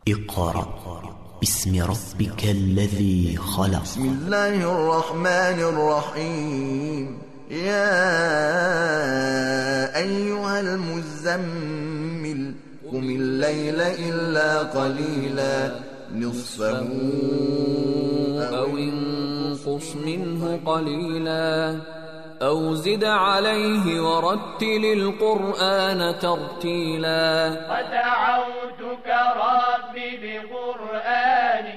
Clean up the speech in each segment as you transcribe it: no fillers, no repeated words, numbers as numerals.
اقرأ باسم ربك الذي خلق. بسم الله الرحمن الرحيم. يا أيها المزمل قم الليل إلا قليلا نصفه أو انقص منه قليلا أو زد عليه ورتل القرآن ترتيلا. ودعوتك ربي بقرآنك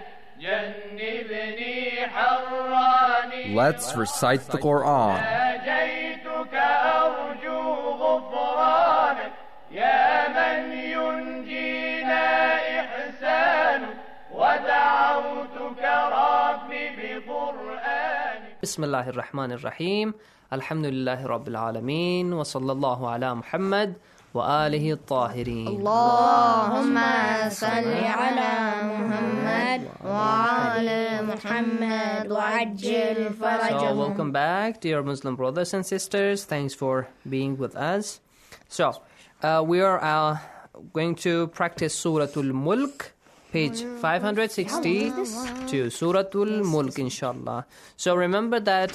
جنبني حراني. Let's recite the Quran. ناجيتك أرجو غفرانك يا من ينجينا إحسانك. ودعوتك ربي بقرآنك. بسم الله الرحمن الرحيم. الحمد لله رب العالمين وصلى الله على محمد وآله الطاهرين. اللهم صل على محمد وعلى محمد وعجل فرجهم. So welcome back, dear Muslim brothers and sisters. Thanks for being with us. So we are going to practice Surah Al-Mulk, page 560 to Surah Al-Mulk, inshallah. So remember that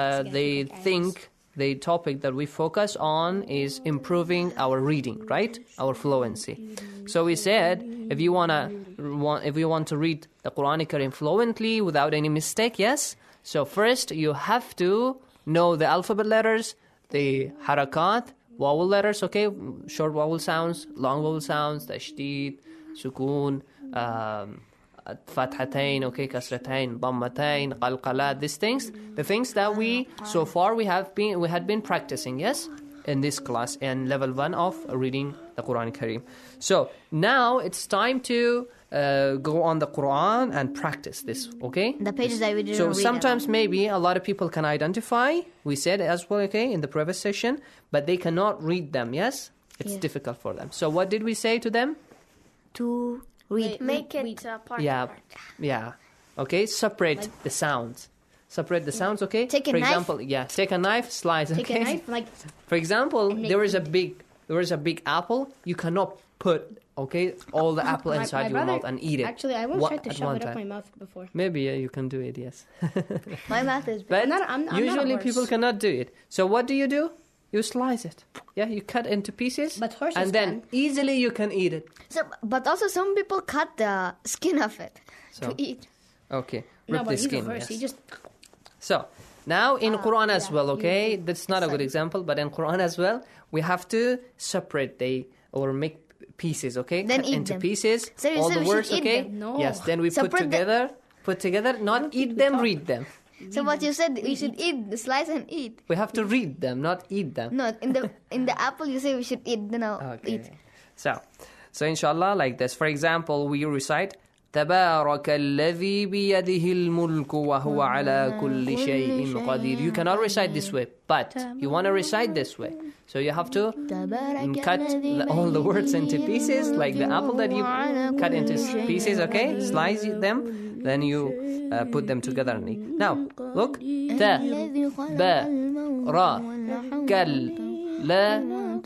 the topic that we focus on is improving our reading, right? Our fluency. So we said if you want to read the Quranic Karim fluently without any mistake, yes. So first you have to know the alphabet letters, the harakat, vowel letters, okay? Short vowel sounds, long vowel sounds, tashdid, sukun, fathatain, okay, kasratain, dammatain, qalqalat, these things, the things that we had been practicing, yes, in this class in level 1 of reading the Quran Kareem. So now it's time to go on the Quran and practice this, okay? The pages that we didn't So read sometimes about. maybe a lot of people can identify, we said as well, okay, in the previous session, but they cannot read them, yes? It's difficult for them. So what did we say to them? To read. Make it part. Yeah. Okay, separate the sounds. Separate the sounds, okay? Take a For knife. example, take a knife, slice, okay? Take a knife, like For example, make there is a big apple. You cannot put, okay, all the apple inside your mouth and eat it. Actually, I once tried to at shove one it up time. my mouth before. Maybe you can do it, yes. My mouth is big. But I'm not a usually horse. people cannot do it. So what do? You slice it. Yeah, you cut into pieces. But horses and then can. easily you can eat it. So, but also some people cut the skin of it So, to eat. okay, No, rip but the he's a skin. horse. Yes. He just So, now in Quran as well, okay? you- That's not a good example, but in Quran as well, we have to separate or make pieces, okay? Then Cut eat into them. pieces, So you all said the we should words, eat okay? them. No. Yes, then we Separate put together, not eat them, read them. So what you said, we should eat, slice and eat. We have to read them, not eat them. No, in the apple you say we should eat. Then I'll Okay. eat. So inshallah, like this. For example, we recite تبارك الذي بيده الملك وهو على كل شيء قدير. You cannot recite this way, but you want to recite this way. So you have to cut all the words into pieces, like the apple that you cut into pieces, okay? Slice them, then you put them together and eat. Now, look. Ta, ba, ra, kal, la,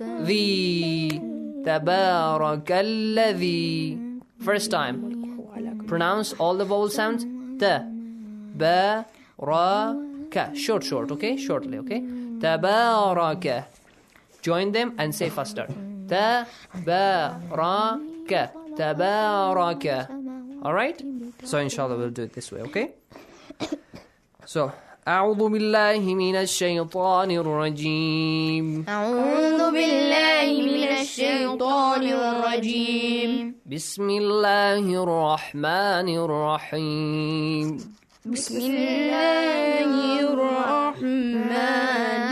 ذي تبارك الذي. First time, pronounce all the vowel sounds. Ta, ba, ra, ka. Short, okay? Shortly, okay? Tabaraka. Join them and say faster. Tabaraka. Tabaraka. Alright? So inshallah we'll do it this way, okay? So, أعوذ بالله من الشيطان الرجيم. أعوذ بالله من الشيطان الرجيم. بسم الله الرحمن الرحيم. بسم الله الرحمن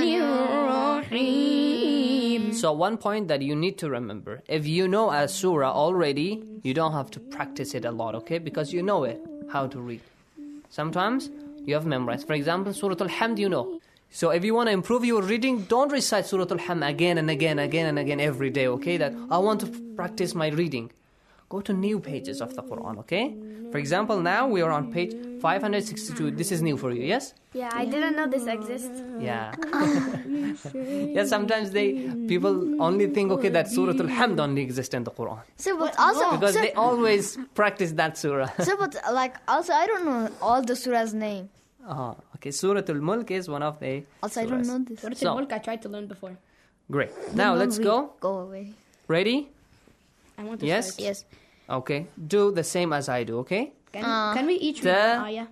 الرحيم. So one point that you need to remember, if you know a surah already, you don't have to practice it a lot, okay? Because you know it, how to read. Sometimes you have memorized. For example, Surah Al-Hamd, you know. So if you want to improve your reading, don't recite Surah Al-Hamd again and again every day, okay? That I want to practice my reading. go to new pages of the Quran, okay? For example, now we are on page 562. This is new for you, yes? Yeah, I didn't know this exists. Yeah. Yeah, sometimes people only think, okay, that Surah Al-Hamd only exists in the Quran. So, but also, Because they always practice that surah. so, but like, also, I don't know all the surah's name. Okay, Surah Al-Mulk is one of the Also, I don't surahs. know this. Surah So- Al-Mulk I tried to learn before. Great. Now let's go. Go away. Ready? I want to Yes? start. Yes. Okay. Do the same as I do, okay? Can we each read an ayah?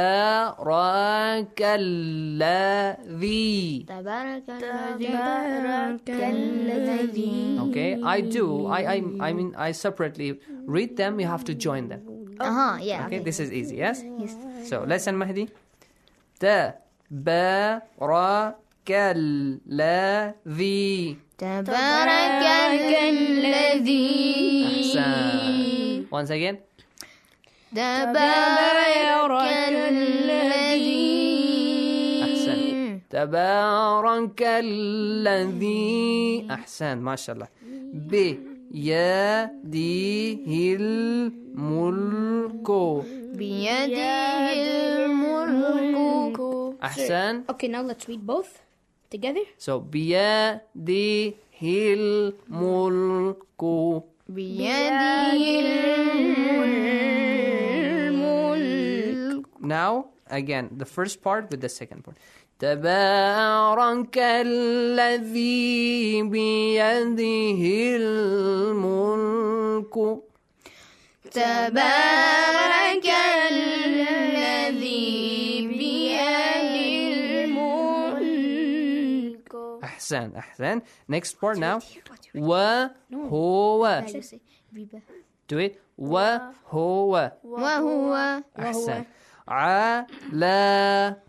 تبارك الذي. تبارك الذي. Okay, I do. I mean, I separately read them. You have to join them. Yeah. Okay, this is easy, yes? Yes. So, listen, Mahdi. تبارك الذي. تبارك الذي. أحسن. Once again. تبارك الذي. أحسن. تبارك الذي. أحسن ما شاء الله. بيده الملك. بيده الملك. أحسن. Okay, now let's read both together. So بيده الملك. بيده الملك. Now again the first part with the second part. تبارك الذي بيده الملك. تبارك الذي بيده الملك. أحسن أحسن. Next part now. وهو. Do it. وهو. وهو أحسن. على.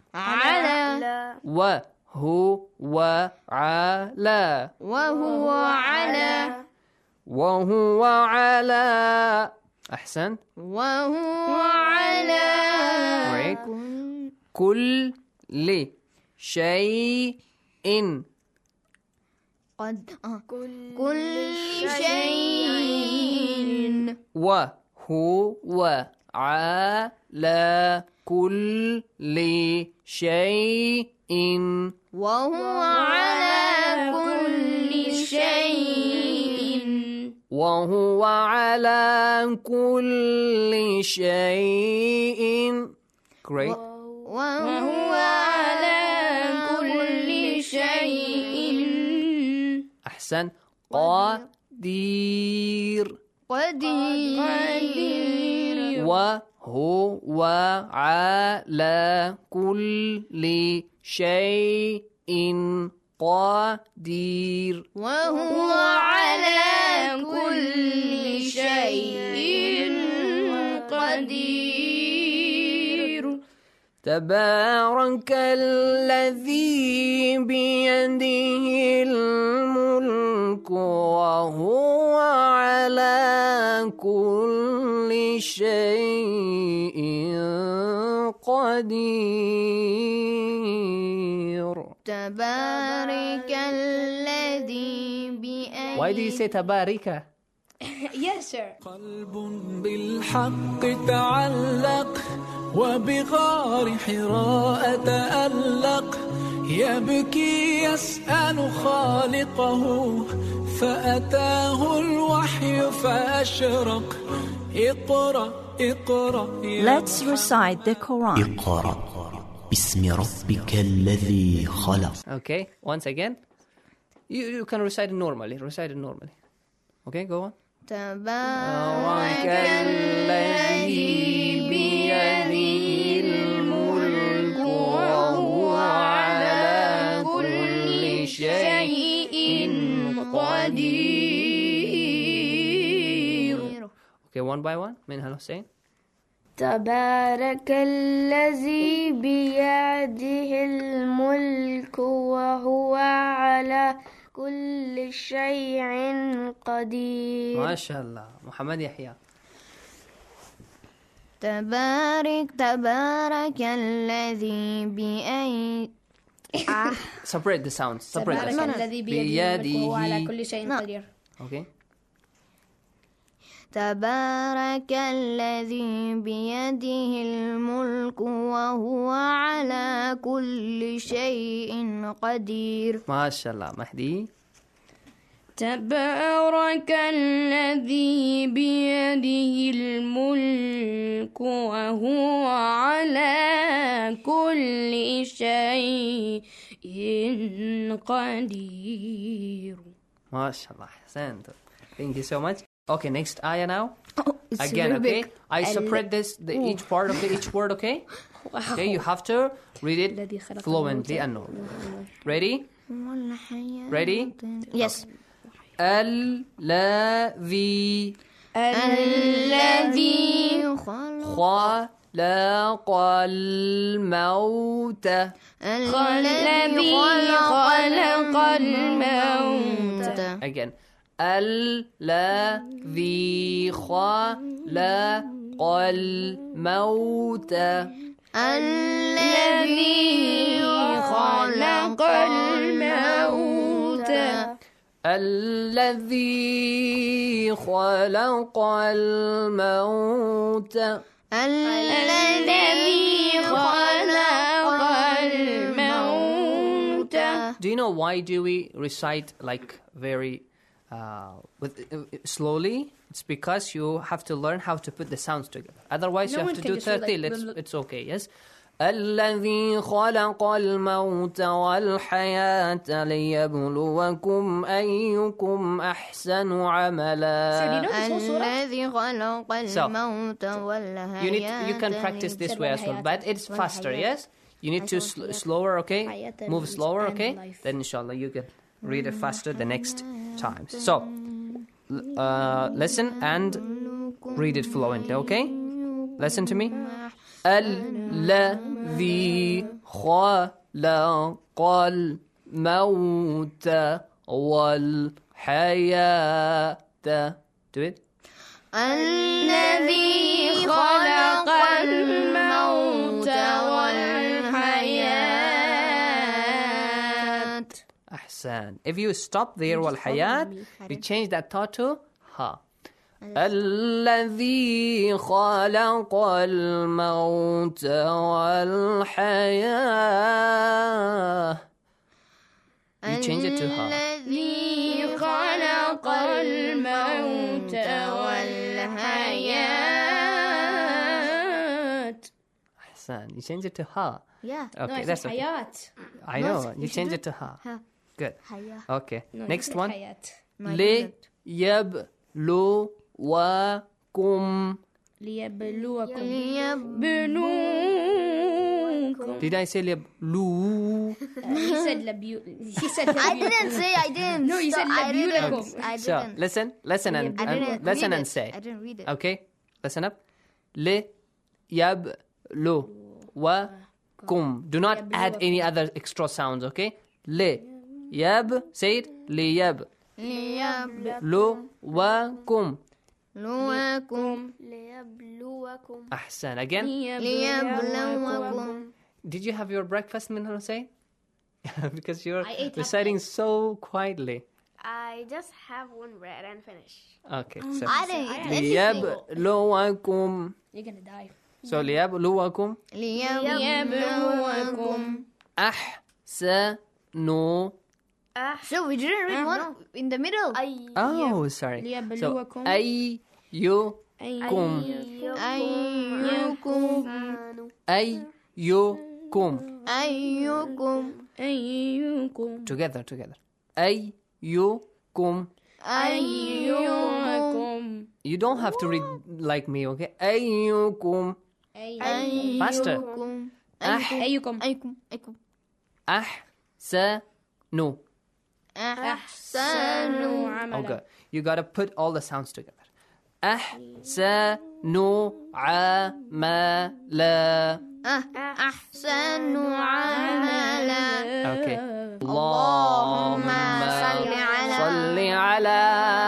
وهو على. وهو على. وهو على. أحسن. وهو على. Great. كل شيء. كل شيء. وهو على كل شيء. وهو على كل شيء. وهو على كل شيء. Great. وهو على كل شيء. أحسن. قدير. قدير. وهو على كل شيء قدير. وهو على كل شيء قدير. تبارك الذي بيده الملك وهو على كل شيء قدير. تبارك الذي بيده. Why do you say تبارك? Yes, sir. قلب بالحق تعلق وبغار حراء تألق يبكي يسأل خالقه فأتاه الوحي فأشرق اقرأ اقرأ. Let's recite the Quran. اقرأ باسم ربك الذي خلق. Okay, once again. You can recite it normally. Okay, go on. تبارك الذي بيده الملك وهو على كل شيء قدير. Okay, one by one. Minhal Hussein. تبارك الذي بيده الملك وهو على كل شيء قدير. ما شاء الله. محمد يحيى. تبارك الذي بيده. Separate the sounds. Separate the تبارك sounds. الذي بيده الملك وهو على كل شيء قدير. Okay. تبارك الذي بيده الملك وهو على كل شيء قدير. MashaAllah. Mahdi. تبارك الذي بيده الملك وهو على كل شيء قدير. MashaAllah. Ahsant. Thank you so much. Okay, next ayah now. It's Again, very okay? big. I separate each part of each word, okay? Okay, you have to read it fluently and normally. Ready? Ready? Yes. الذي خلق الموت الذي خلق الموت. Again. الذي خلق الموت الذي خلق الموت الذي خلق الموت الذي خلق الموت. Do you know why do we recite like very slowly? It's because you have to learn how to put the sounds together. Otherwise, you have to do 30. It's okay, yes? الذي خلق الموت والحياة ليبلوكم أيكم أحسن عملا. الذي خلق الموت والحياة. You can practice this way as well, but it's faster, yes? You need to slower, okay? Move slower, okay? Then inshallah you can read it faster the next time. So, listen and read it fluently, okay? Listen to me. الذي خلق الموت والحياة. Do it. الذي خلق الموت والحياة. أحسن. If you stop there والحياة, you change that ta to ha. الذي خلق الموت والحياة. You change it to ha. الذي خلق الموت والحياة. أحسن. You change it to ha. Yeah. Okay, that's okay. I know. You change it to ha. Good. Okay. Next one. ليبلوكم. Did I say ليبلو? He said I didn't say. I didn't. No, you said ليبلوكم. So listen and say. I didn't read it. Okay, listen up. ليبلوكم. Do not add any other extra sounds. Okay. Say it. ليبلوكم. أحسن. Again. ليبلوكم. Did you have your breakfast, Min Hussein? Because you're reciting so quietly. I just have one bread and finish. Okay. So I didn't eat ليبلوكم. You're gonna die. So ليبلوكم. ليبلوكم. أحسن. So we didn't read one in the middle. Oh, sorry. So أيكم. أيكم. Together. أيكم. You don't have to read like me, okay? أيكم. Faster. أيكم. أحسن. أحسن Okay. You gotta put all the sounds together. أحسن عملا. أحسن عملا. Okay. اللهم صل على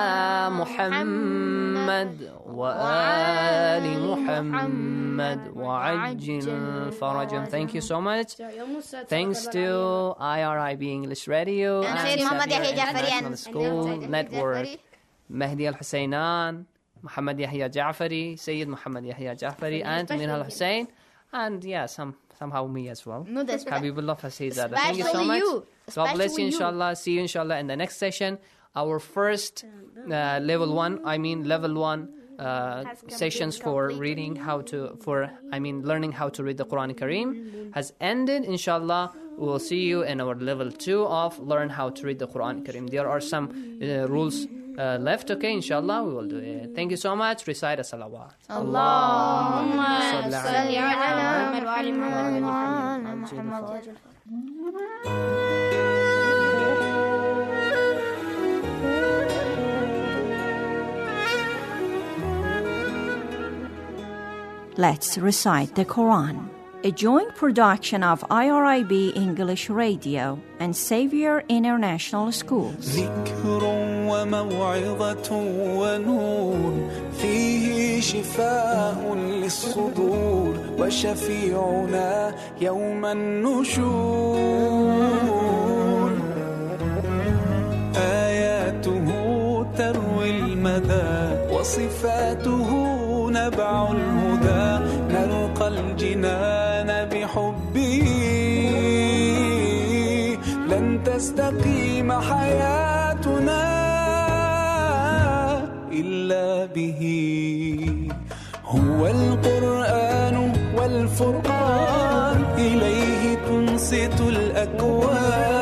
محمد وآل محمد وعجل فرجهم. Thank you so much. Thanks to IRIB English Radio and International School Network. Mahdi Al Husainan, Muhammad Yahya Ja'fari, Sayyid Muhammad Yahya Ja'fari, and Minhal Hussain, and somehow me as well. No, that's Habibullah Fasizada. Thank you so much. God bless you, inshallah. See you, inshallah, in the next session. Our first level one sessions for learning how to read the Quran Kareem has ended. Inshallah, we will see you in our level 2 of learn how to read the Quran Kareem. There are some rules left. Okay, inshallah, we will do it. Thank you so much. Recite a salawat. Allahumma salli ala Muhammad. Let's recite the Quran. A joint production of IRIB English Radio and Xavier International Schools. ذكر وموعظة ونور فيه شفاء للصدور وشفيعنا يوم النشور آياته تروي المدى وصفاته نبع الهدى نلقى الجنان بحبه لن تستقيم حياتنا إلا به هو القرآن والفرقان إليه تنصت الأكوان